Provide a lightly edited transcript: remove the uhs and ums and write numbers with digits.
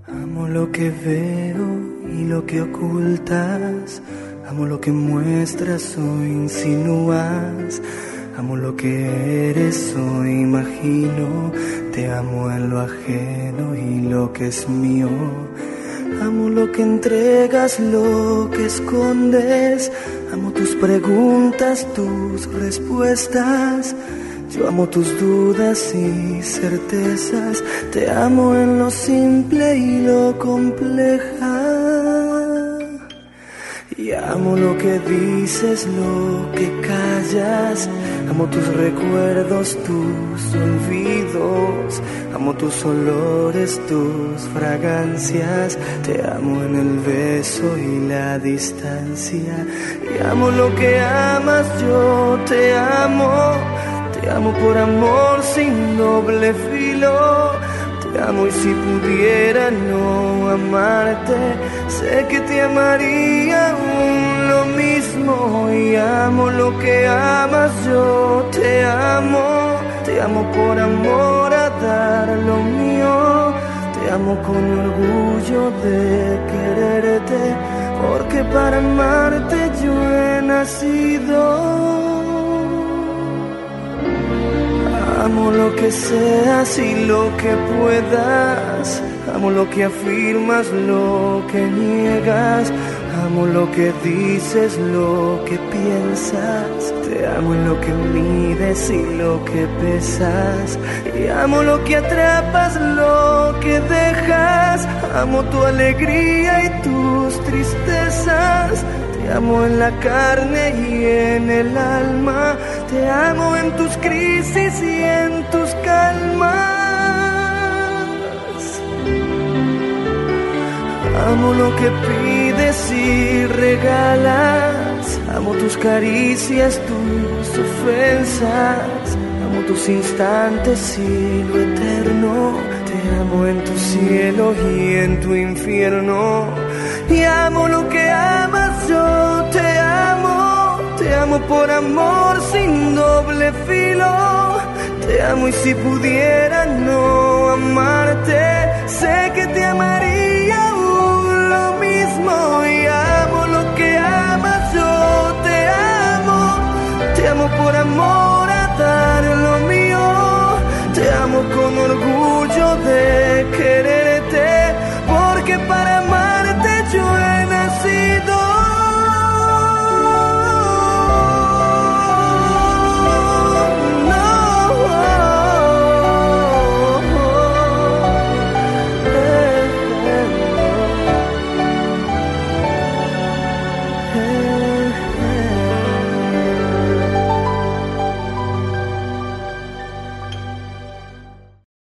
Amo lo que veo y lo que ocultas. Amo lo que muestras o insinúas. Amo lo que eres o imagino. Te amo en lo ajeno y lo que es mío. Amo lo que entregas, lo que escondes. Amo tus preguntas, tus respuestas. Yo amo tus dudas y certezas. Te amo en lo simple y lo compleja. Y amo lo que dices, lo que callas. Amo tus recuerdos, tus olvidos. Amo tus olores, tus fragancias. Te amo en el beso y la distancia. Y amo lo que amas, yo te amo. Te amo por amor sin doble filo. Te amo y si pudiera no amarte, sé que te amaría aún lo mismo. Y amo lo que amas, yo te amo. Te amo por amor a dar lo mío. Te amo con orgullo de quererte, porque para amarte yo he nacido. Amo lo que seas y lo que puedas. Amo lo que afirmas, lo que niegas. Amo lo que dices, lo que piensas. Te amo en lo que mides y lo que pesas. Y amo lo que atrapas, lo que dejas. Amo tu alegría y tus tristezas. Te amo en la carne y en el alma. Te amo en tus crisis y en tus calmas. Amo lo que pides y regalas. Amo tus caricias, tus ofensas. Amo tus instantes y lo eterno. Te amo en tu cielo y en tu infierno. Y amo lo que amas, yo te amo. Te amo por amor sin doble filo. Te amo y si pudiera no amarte, sé